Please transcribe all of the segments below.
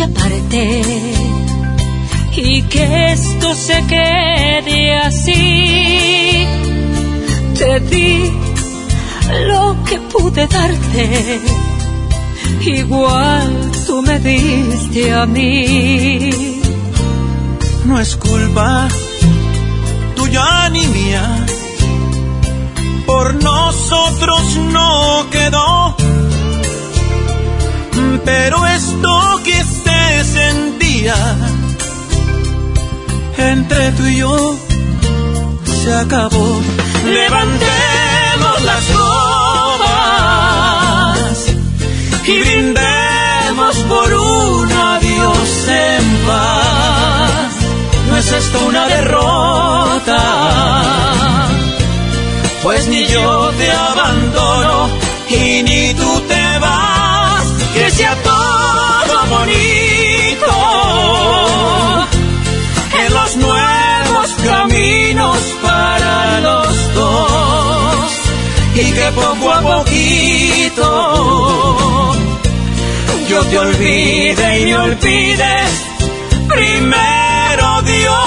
aparte y que esto se quede así. Te di lo que pude darte, igual tú me diste a mí. No es culpa tuya ni mía, por nosotros no quedó, pero esto que se sentía entre tú y yo se acabó. Levantemos las copas y brindemos por un adiós en paz. No es esto una derrota, pues ni yo te abandono y ni tú te vas. Que sea todo bonito en los nuevos caminos para los dos, y que poco a poquito yo te olvide y me olvides primero Dios.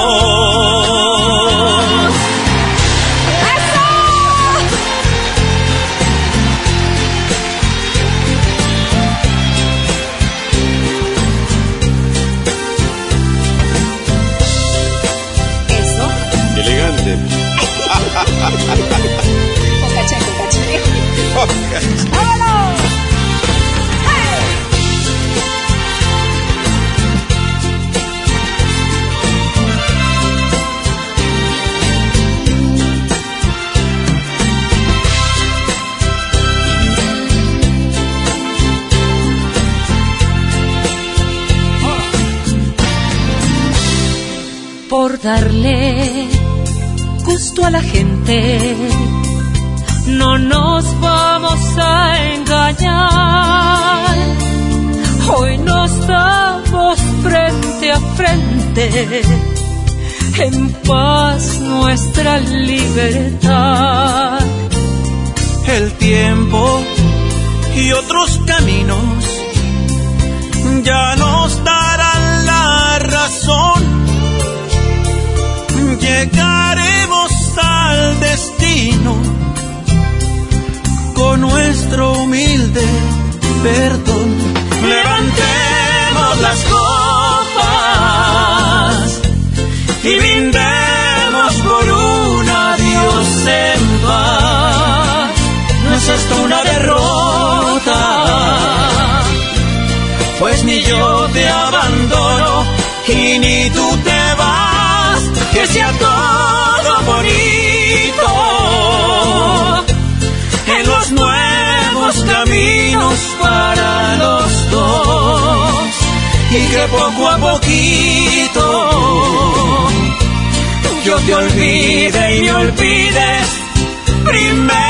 ¡Vámonos! ¡Hey! Por darle gusto a la gente, no nos vamos a engañar. Hoy nos damos frente a frente, en paz nuestra libertad. El tiempo y otros caminos ya nos darán la razón. Llegaremos al destino con nuestro humilde perdón. Levantemos las copas y brindemos por un adiós en paz. No es esto una derrota, pues ni yo te abandono y ni tú te vas. Que sea todo bonito en los nuevos caminos para los dos, y que poco a poquito yo te olvide y me olvides primero.